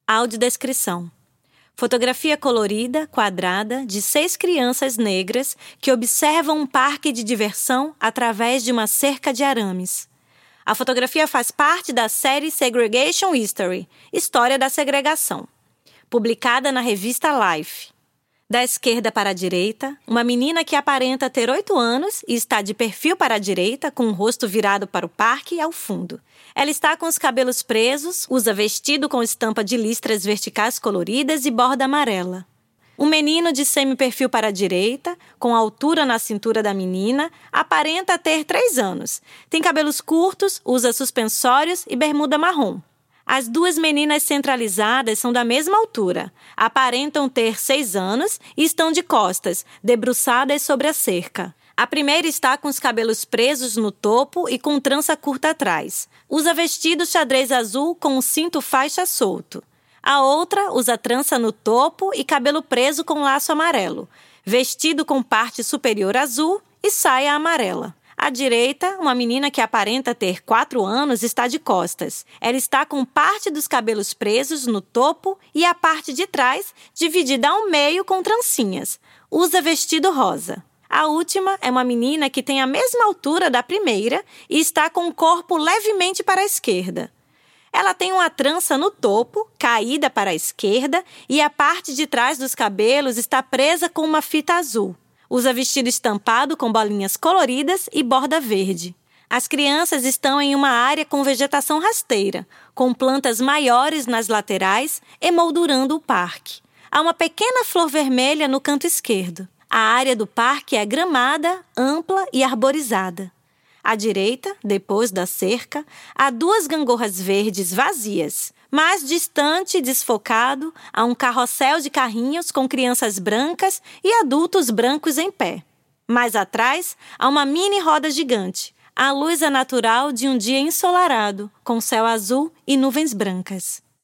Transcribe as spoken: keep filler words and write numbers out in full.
Audiodescrição. Fotografia colorida, quadrada, de seis crianças negras que observam um parque de diversão através de uma cerca de arames. A fotografia faz parte da série Segregation History, História da Segregação, publicada na revista Life. Da esquerda para a direita, uma menina que aparenta ter oito anos e está de perfil para a direita, com o rosto virado para o parque ao fundo. Ela está com os cabelos presos, usa vestido com estampa de listras verticais coloridas e borda amarela. Um menino de semi-perfil para a direita, com altura na cintura da menina, aparenta ter três anos. Tem cabelos curtos, usa suspensórios e bermuda marrom. As duas meninas centralizadas são da mesma altura, aparentam ter seis anos e estão de costas, debruçadas sobre a cerca. A primeira está com os cabelos presos no topo e com trança curta atrás. Usa vestido xadrez azul com um cinto faixa solto. A outra usa trança no topo e cabelo preso com laço amarelo, vestido com parte superior azul e saia amarela. À direita, uma menina que aparenta ter quatro anos está de costas. Ela está com parte dos cabelos presos no topo e a parte de trás dividida ao meio com trancinhas. Usa vestido rosa. A última é uma menina que tem a mesma altura da primeira e está com o corpo levemente para a esquerda. Ela tem uma trança no topo, caída para a esquerda, e a parte de trás dos cabelos está presa com uma fita azul. Usa vestido estampado com bolinhas coloridas e borda verde. As crianças estão em uma área com vegetação rasteira, com plantas maiores nas laterais, emoldurando o parque. Há uma pequena flor vermelha no canto esquerdo. A área do parque é gramada, ampla e arborizada. À direita, depois da cerca, há duas gangorras verdes vazias. Mais distante e desfocado, há um carrossel de carrinhos com crianças brancas e adultos brancos em pé. Mais atrás, há uma mini roda gigante. A luz é natural de um dia ensolarado, com céu azul e nuvens brancas.